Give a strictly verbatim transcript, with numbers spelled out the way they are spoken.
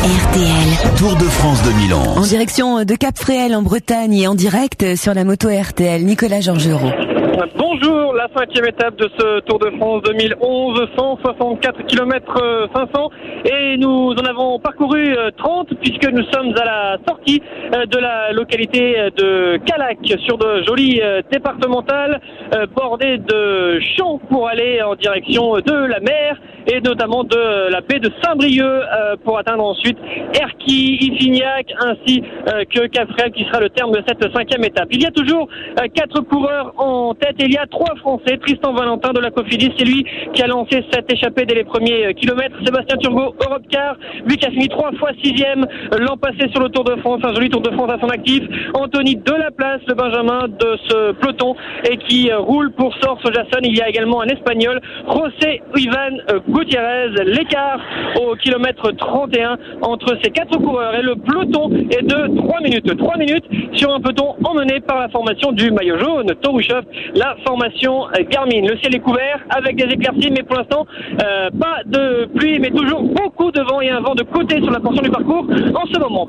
R T L. Tour de France deux mille onze. En direction de Cap-Fréhel en Bretagne et en direct sur la moto R T L. Nicolas Georgerot. Bonjour, la cinquième étape de ce Tour de France deux mille onze, cent soixante-quatre kilomètres cinq cents, et nous en avons parcouru trente puisque nous sommes à la sortie de la localité de Callac sur de jolies départementales bordées de champs pour aller en direction de la mer et notamment de la baie de Saint-Brieuc pour atteindre ensuite Erquy, Isignac ainsi que Cap-Fréhel qui sera le terme de cette cinquième étape. Il y a toujours quatre coureurs en tête et il y a trois Français. Tristan Valentin de la Cofidis, c'est lui qui a lancé cette échappée dès les premiers kilomètres. Sébastien Turgot, Europcar, lui qui a fini trois fois sixième l'an passé sur le Tour de France, un joli Tour de France à son actif. Anthony Delaplace, le Benjamin de ce peloton et qui roule pour Sor Sojason. Il y a également un Espagnol, José Ivan Gutiérrez. L'écart au kilomètre trente et un entre ces quatre coureurs et le peloton est de trois minutes. trois minutes sur un peloton emmené par la formation du maillot jaune, Torushov, la formation Garmin. Le ciel est couvert avec des éclaircies, mais pour l'instant, euh, pas de pluie, mais toujours beaucoup de vent et un vent de côté sur la portion du parcours en ce moment.